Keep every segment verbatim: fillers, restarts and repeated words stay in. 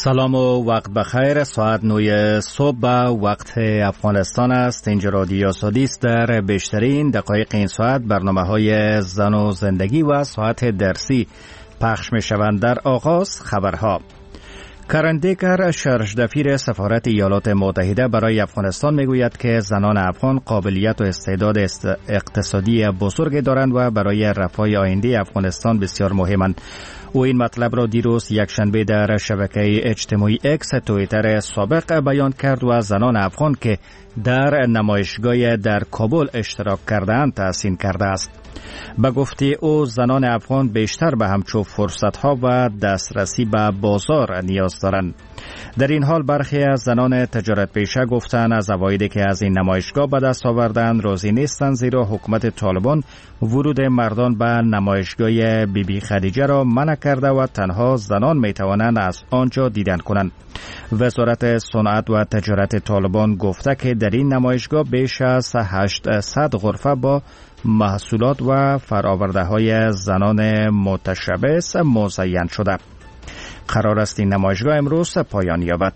سلام و وقت بخیر. ساعت نه صبح به وقت افغانستان است. اینجا رادیو آزادی است. در بیشترین دقایق این ساعت برنامه های زن و زندگی و ساعت درسی پخش می شوند. در آغاز خبرها. کرن دیگر شرشدفیر سفارت ایالات متحده برای افغانستان میگوید که زنان افغان قابلیت و استعداد اقتصادی بزرگی دارند و برای رفاه آینده افغانستان بسیار مهمند. او این مطلب را دیروز یکشنبه در شبکه اجتماعی اکس توییتر سابق بیان کرد و زنان افغان که در نمایشگاه در کابل اشتراک کردند تحسین کرده است. به گفته او زنان افغان بیشتر به همچو فرصت‌ها و دسترسی به بازار نیاز دارند. در این حال برخی از زنان تجارت پیشه گفتند از عوایدی که از این نمایشگاه به دست آوردند راضی نیستند، زیرا حکومت طالبان ورود مردان به نمایشگاه بی بی خدیجه را منع کرده و تنها زنان می توانند از آنجا دیدن کنند. وزارت صنعت و تجارت طالبان گفته که در این نمایشگاه بیش از هشتصد غرفه با محصولات و فرآورده های زنان متشبث مزین شده. قرار است این نمایشگاه امروز پایان یابد.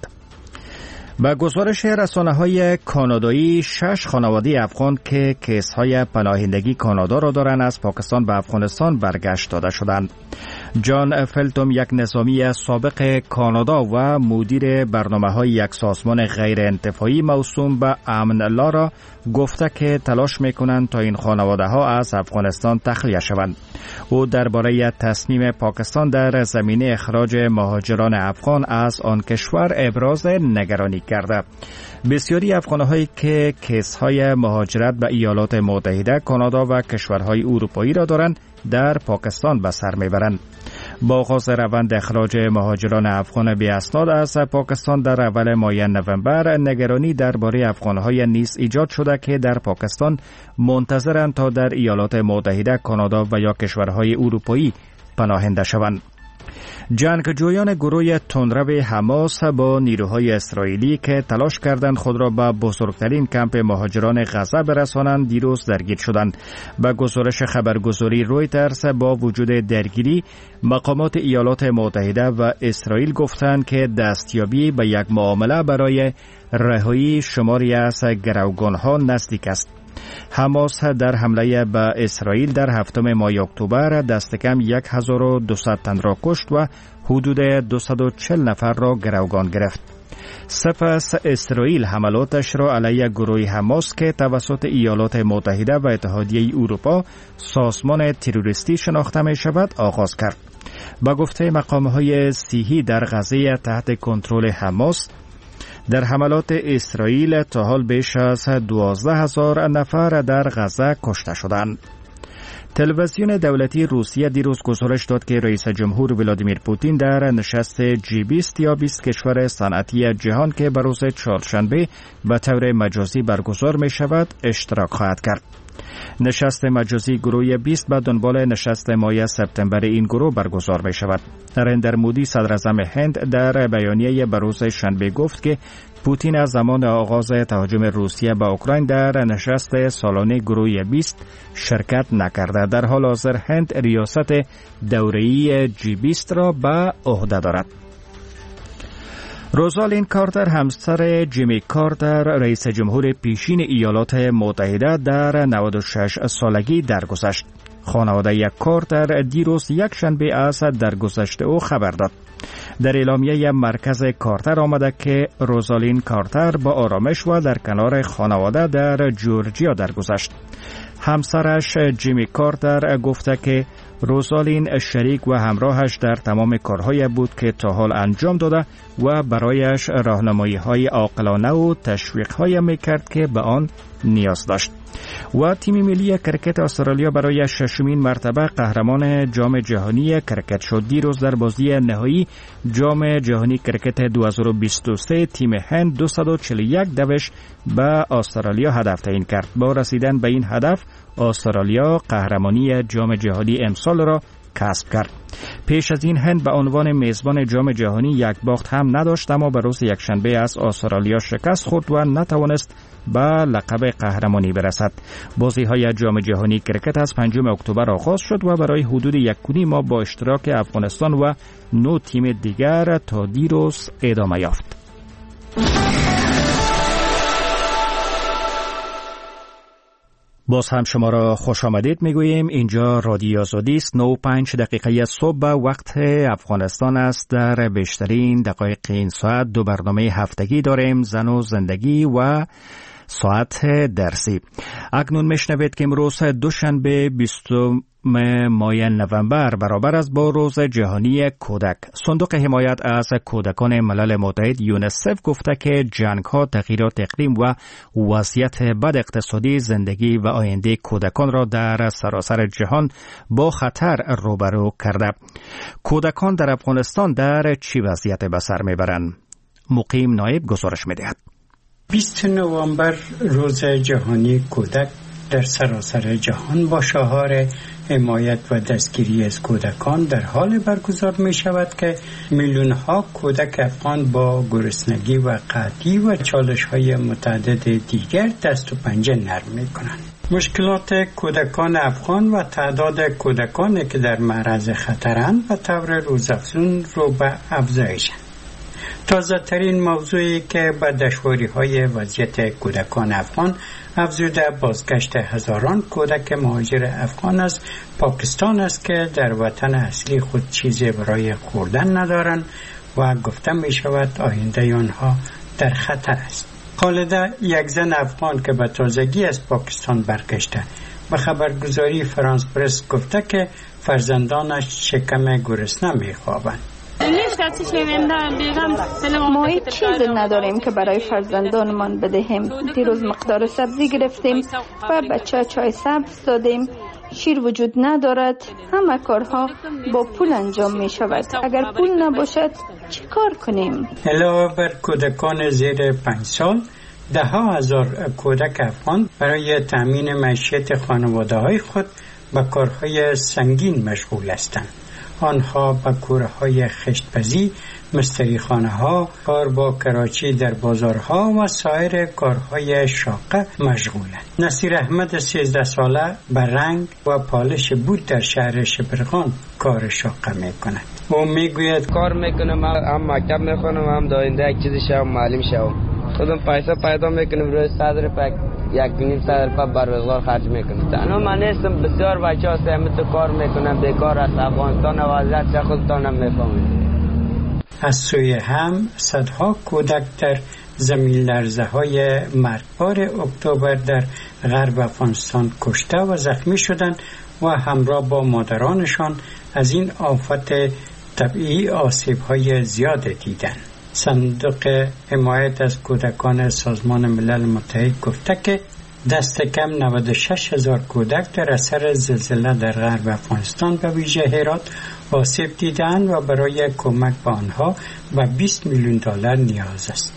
به گزارش رسانه‌های کانادایی، شش خانواده افغان که کیس‌های پناهندگی کانادا را دارند از پاکستان به افغانستان برگشت داده شدند. جان فلتوم، یک نظامی سابق کانادا و مدیر برنامه‌های یک سازمان غیر انتفاعی موسوم به امن لارا گفته که تلاش می‌کنند تا این خانواده‌ها از افغانستان تخلیه شوند. او درباره تصمیم پاکستان در زمینه اخراج مهاجران افغان از آن کشور ابراز نگرانی کرده. بسیاری افغان‌هایی که کیس‌های مهاجرت به ایالات متحده، کانادا و کشورهای اروپایی را دارند در پاکستان به سر میبرند. با آغاز روند اخراج مهاجران افغان بی اسناد از پاکستان در اول ماه نوامبر، نگرانی درباره افغان‌های نیز ایجاد شده که در پاکستان منتظرند تا در ایالات متحده، کانادا و یا کشورهای اروپایی پناهنده شوند. جنگجویان گروه تندرو حماس با نیروهای اسرائیلی که تلاش کردند خود را به بزرگترین کمپ مهاجران غزه برسانند دیروز درگیر شدند. به گزارش خبرگزاری رویترز، با وجود درگیری، مقامات ایالات متحده و اسرائیل گفتند که دستیابی به یک معامله برای رهایی شماری از گروگانها نزدیک است. حماس در حمله به اسرائیل در هفتم ماه اکتبر دست کم هزار و دویست تن را کشت و حدود دویست و چهل نفر را گروگان گرفت. سپس اسرائیل حملاتش را علیه گروه حماس که توسط ایالات متحده و اتحادیه اروپا سازمان تروریستی شناخته می شود آغاز کرد. با گفته مقام‌های صحی در غزه تحت کنترل حماس، در حملات اسرائیل تا حال بیش از دوازده هزار نفر در غزه کشته شدند. تلویزیون دولتی روسیه دیروز گزارش داد که رئیس جمهور ولادیمیر پوتین در نشست جی بیست یا بیست کشور صنعتی جهان که به روز چهارشنبه به طور مجازی برگزار می شود اشتراک خواهد کرد. نشست مجازی گروه بیست به دنبال نشست ماه سپتامبر این گروه برگزار می شود. نریندر مودی، صدر اعظم هند، در بیانیه به روز شنبه گفت که پوتین از زمان آغاز تهاجم روسیه به اوکراین در نشست سالانه گروه بیست شرکت نکرده. در حال حاضر هند ریاست دوره‌ای جی بیست را به عهده دارد. روزالین کارتر، همسر جیمی کارتر، رئیس جمهور پیشین ایالات متحده، در نود و شش سالگی درگذشت. خانواده کارتر دیروز یک شنبه از درگذشت او خبر داد. در اعلامیه مرکز کارتر آمده که روزالین کارتر با آرامش و در کنار خانواده در جورجیا درگذشت. همسرش جیمی کارتر گفته که روزالین شریک و همراهش در تمام کارهای بود که تا حال انجام داده و برایش راهنمایی‌های عاقلانه و تشویق‌های می‌کرد که به آن نیاز داشت. و تیم ملی کرکت استرالیا برای ششمین مرتبه قهرمان جام جهانی کرکت شد. دیروز در بازی نهایی جام جهانی کرکت دو هزار و بیست و سه تیم هند دویست و چهل و یک دوش به استرالیا هدف تعیین کرد. با رسیدن به این هدف استرالیا قهرمانی جام جهانی امسال را کسب کرد. پیش از این هند به عنوان میزبان جام جهانی یک باخت هم نداشت، اما به روز یکشنبه از استرالیا شکست خورد و نتوانست به لقب قهرمانی برسد. بازی های جام جهانی کرکت از پنجم اکتبر آغاز شد و برای حدود یک و نیم ماه با اشتراک افغانستان و نه تیم دیگر تا دیروز ادامه یافت. باز هم شما را خوش آمدید میگوییم. اینجا رادیو آزادی است. نه و پنج دقیقه صبح وقت افغانستان است. در بیشترین دقایق این ساعت دو برنامه هفتگی داریم، زن و زندگی و ساعت درسی. اکنون میشنوید که امروز دوشنبه بیستم ماه نوامبر برابر است با روز جهانی کودک. صندوق حمایت از کودکان ملل متحد یونیسف گفته که جنگ‌ها، تغییرات اقلیم و وضعیت بد اقتصادی زندگی و آینده کودکان را در سراسر جهان با خطر روبرو کرده. کودکان در افغانستان در چی وضعیت به سر میبرند؟ مقیم نایب گزارش میدهد. بیستم نوامبر روز جهانی کودک در سراسر جهان با شعار حمایت و دستگیری از کودکان در حال برگزار می شود که میلیون ها کودک افغان با گرسنگی و قحطی و چالش های متعدد دیگر دست و پنجه نرم می کنند. مشکلات کودکان افغان و تعداد کودکانی که در معرض خطرند و طور روزافزون رو به افزایشند. تازه ترین موضوعی که به دشواری های وضعیت کودکان افغان افزوده بازگشت هزاران کودک مهاجر افغان از پاکستان است که در وطن اصلی خود چیزی برای خوردن ندارند و گفته می شود آینده آنها در خطر است. خالده، یک زن افغان که به تازگی از پاکستان برگشته، به خبرگزاری فرانس پرس گفته که فرزندانش شکم گرسنه می خوابند. ما هیچ چیز نداریم که برای فرزندانمان بدهیم. دیروز مقدار سبزی گرفتیم و بچه چای سبز دادیم. شیر وجود ندارد. همه کارها با پول انجام می شود. اگر پول نباشد چی کار کنیم؟ علاوه بر کودکان زیر پنج سال، ده ها هزار کودک افغان برای تأمین معیشت خانواده های خود به کارهای سنگین مشغول هستند. آنها به کورهای خشتپزی، مستری خانه ها، کار با کراچی در بازارها و سایر کارهای شاقه مشغولند. نصیر احمد سیزده ساله به رنگ و پالش بود در شهر شبرغان کار شاقه می کند. او می گوید کار میکنم، هم مکتب میخونم، هم داینده یک چیزی شم معلم شم. خودم پیسه پیدا میکنم، روی صدر پک یک نیم صدر پا بر روزگار خرج میکنم. تنها من نیستم، بسیار بچه ها سهمت کار میکنم، بیکار است. افغانستان وضعیت خودتانم میفهمید. از سوی هم صدها کودک در زمین لرزه های مرگبار اکتبر در غرب افغانستان کشته و زخمی شدند و همراه با مادرانشان از این آفت طبیعی آسیب های زیاد دیدند. صندوق حمایت از کودکان سازمان ملل متحد گفته که دست کم نود و شش هزار کودک در اثر زلزله در غرب افغانستان به ویژه هرات آسیب دیدند و برای کمک به آنها به بیست میلیون دلار نیاز است.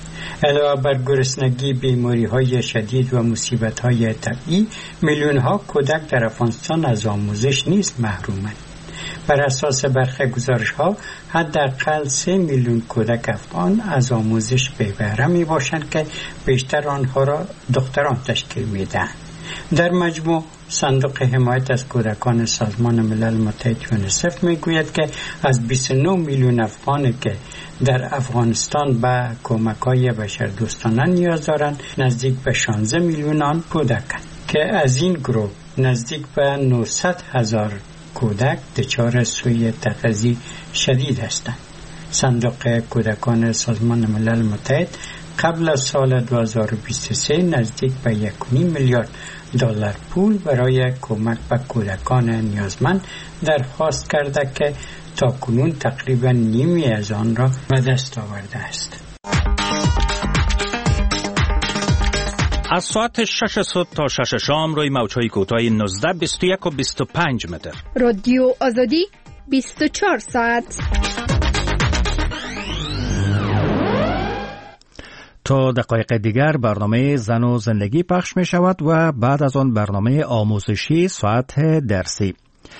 علاوه بر گرسنگی، بیماری های شدید و مصیبت های طبیعی، میلیون ها کودک در افغانستان از آموزش نیز محرومند. بر اساس برخی گزارش‌ها حداقل سه میلیون کودک افغان از آموزش بی بهره می باشند که بیشتر آنها را دختران تشکیل میدهند. در مجموع صندوق حمایت از کودکان سازمان ملل متحد یونیسف میگوید که از بیست و نه میلیون افغانی که در افغانستان به کمک‌های بشردوستانه نیاز دارند، نزدیک به شانزده میلیون آن کودکند که از این گروه نزدیک به نهصد هزار کودک دچار سوء تغذیه شدید هستند. صندوق کودکان سازمان ملل متحد قبل از سال دو هزار و بیست و سه نزدیک به یک و نیم میلیارد دلار پول برای کمک به کودکان نیازمند درخواست کرده که تاکنون تقریبا نیمی از آن را به دست آورده است. از ساعت شش صبح تا شش شام روی موج‌های کوتاه نوزده، بیست و یک و بیست و پنج متر. رادیو آزادی بیست و چهار ساعت. تا دقایق دیگر برنامه زن و زندگی پخش می شود و بعد از آن برنامه آموزشی ساعت درسی.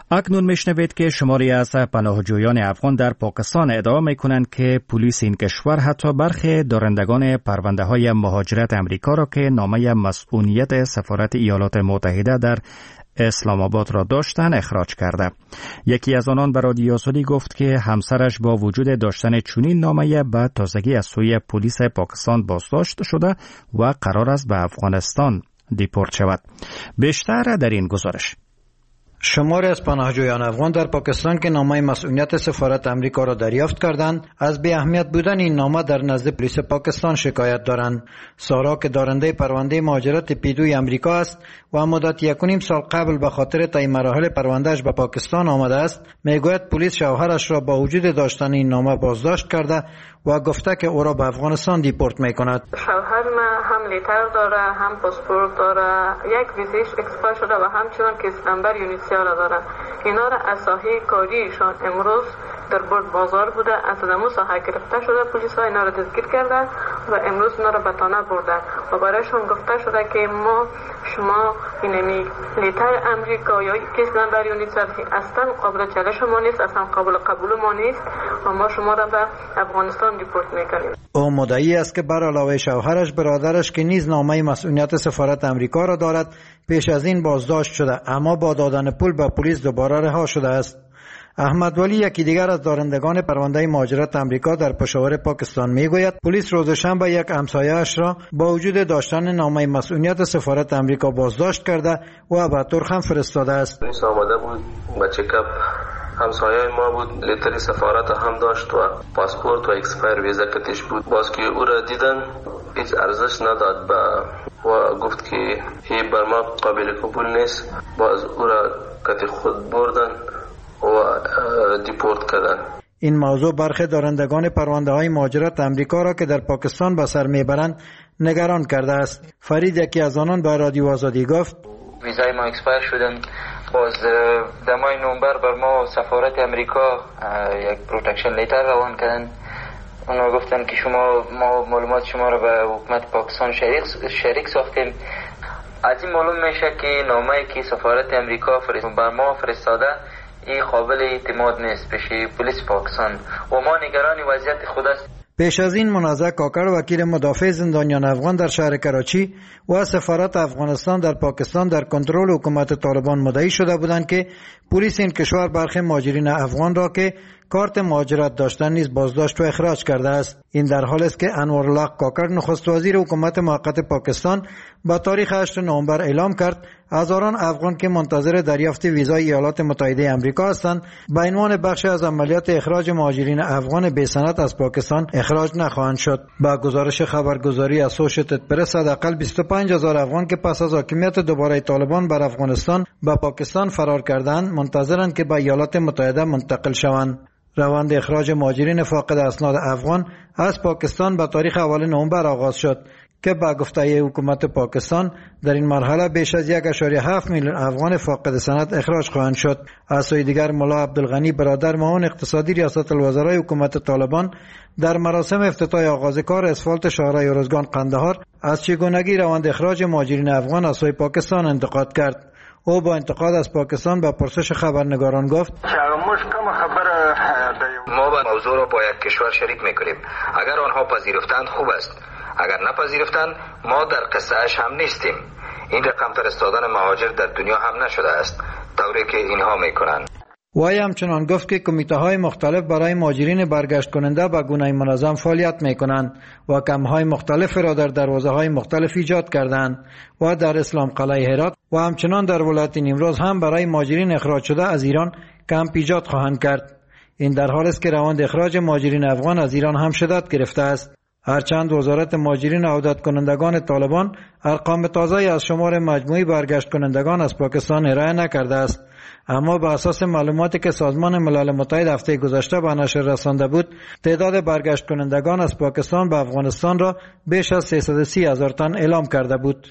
اکنون میشنوید که شماری از پناهجویان افغان در پاکستان ادعا میکنند که پلیس این کشور حتی برخی دارندگان پرونده های مهاجرت امریکا را که نامه مسئولیت سفارت ایالات متحده در اسلام آباد را داشتن اخراج کرده. یکی از آنان به رادیو آزادی گفت که همسرش با وجود داشتن چنین نامه به تازگی از سوی پلیس پاکستان بازداشت شده و قرار است به افغانستان دیپورت شود. بیشتر در این گزارش. شماری از پناهجویان افغان در پاکستان که نامه مسئولیت سفارت امریکا را دریافت کردند از بی اهمیت بودن این نامه در نزد پلیس پاکستان شکایت دارند. سارا که دارنده پرونده مهاجرت پیدوی امریکا است و مدت یک و نیم سال قبل به خاطر طی مراحل پروندهش به پاکستان آمده است، میگوید پلیس شوهرش را با وجود داشتن این نامه بازداشت کرده و گفته که او را به افغانستان دیپورت میکند. شوهر من هم لیتر داره، هم پاسپورت داره، یک ویزیش اکسپایر شده و همچنان کیس نمبر یونیسیار داره. اینا را از ساحه کاریشان امروز در برد بازار بوده، از دمو ساحه گرفته شده، پلیس ها اینا را دستگیر کردن و امروز اینا را به تانه بردن و برایشون گفته شده که ما شما اینمی لیتر امریکا یا کیس نمبر یونیسیار اصلا قابل چالش ما نیست، اصلا قابل قبول ما نیست و ما شما را به افغانستان دیپورت میکنیم. او مدعی است که بر علاوه شوهرش، برادرش که نیز نامه مسئولیت سفارت امریکا را دارد پیش از این بازداشت شده، اما با دادن پول به پلیس دوباره رها شده است. احمد ولی یکی دیگر از دارندگان پرونده مهاجرت امریکا در پشاور پاکستان میگوید پلیس روز شنبه یک همسایه‌اش را با وجود داشتن نامه مسئولیت سفارت امریکا بازداشت کرده و به ترک هم فرستاده است. پلیس آمده بود با چکاپ، همسایه ما بود، لیتری سفارت هم داشت و پاسپورت و اکسپایر ویزا کتش بود. باز که او را دیدن هیچ ارزش نداد و گفت که هی بر ما قابل قبول نیست. باز او را کت خود بردن و دیپورت کردن. این موضوع برخی دارندگان پرونده های مهاجرت امریکا را که در پاکستان به سر میبرند نگران کرده است. فرید یکی از آنان به رادیو آزادی گفت ویزای ما اکسپایر شدن. باز دمای نومبر بر ما سفارت امریکا یک پروتکشن لیتر روان کردن. اونا گفتن که شما ما معلومات شما را به حکومت پاکستان شریک شریک ساختیم. از این معلوم میشه که نامه‌ای که سفارت امریکا بر ما فرستاده این قابل اعتماد نیست پیش پلیس پاکستان و ما نگران وضعیت خود است. پیش از این منازع کاکر وکیل مدافع زندانیان افغان در شهر کراچی و سفارت افغانستان در پاکستان در کنترل حکومت طالبان مدعی شده بودند که پلیس این کشور برخی مهاجرین افغان را که کارت مهاجرت داشتن نیز بازداشت و اخراج کرده است. این در حالی است که انوارالله کاکر نخست وزیر حکومت موقت پاکستان با تاریخ هشتم نوامبر اعلام کرد هزاران افغان که منتظر دریافت ویزای ایالات متحده آمریکا هستند به عنوان بخش از عملیات اخراج مهاجرین افغان بی سند از پاکستان اخراج نخواهند شد. با گزارش خبرگزاری اسوشییتد پرس حداقل بیست و پنج هزار افغان که پس از حاکمیت دوباره طالبان بر افغانستان به پاکستان فرار کردند منتظرند که به ایالات متحده منتقل شوند. روند اخراج مهاجرین فاقد اسناد افغان از پاکستان به تاریخ اول نوامبر آغاز شد که با گفته حکومت پاکستان در این مرحله بیش از یک ممیز هفت میلیون افغان فاقد سند اخراج خواهند شد. از سوی دیگر ملا عبدالغنی برادر معاون اقتصادی ریاست الوزرای حکومت طالبان در مراسم افتتاح آغاز کار اسفالت شاهراه ارزگان قندهار از چگونگی روند اخراج مهاجرین افغان از سوی پاکستان انتقاد کرد. او با انتقاد از پاکستان به پرسش خبرنگاران گفت ما با موضوع را با یک کشور شریک میکنیم. اگر آنها پذیرفتند خوب است، اگر نپذیرفتند ما در قصه اش هم نیستیم. این رقم فرستادن مهاجر در دنیا هم نشده است طوری که اینها میکنند. وی همچنان گفت که کمیته های مختلف برای مهاجرین برگشت کننده به گونه منظم فعالیت میکنند و کمپ های مختلف را در دروازه های مختلف ایجاد کردند و در اسلام قلعه هرات و همچنان در ولایت نیمروز هم برای مهاجرین اخراج شده از ایران کمپ ایجاد خواهند کرد. این در حالی است که روند اخراج مهاجرین افغان از ایران هم شدت گرفته است. هرچند وزارت مهاجرین و عودت کنندگان طالبان ارقام تازه از شمار مجموعی برگشت کنندگان از پاکستان ارائه نکرده است، اما بر اساس معلوماتی که سازمان ملل متحد هفته گذشته به نشر رسانده بود، تعداد برگشت کنندگان از پاکستان به افغانستان را بیش از سیصد و سی هزار تن اعلام کرده بود.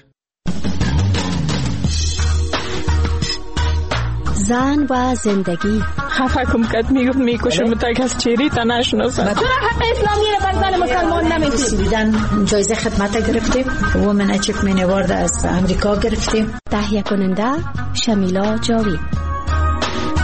زن و زندگی خفه کم کت میگفت میکشم تا کس چیری تا نشناسم. تو را حق اسلامی را بر زن مسلمان نمیدی. بیدن جایزه خدمت گرفتیم، وومن اچیومنت اوارد از امریکا گرفتیم. تهیه کننده شمیلا جاوید.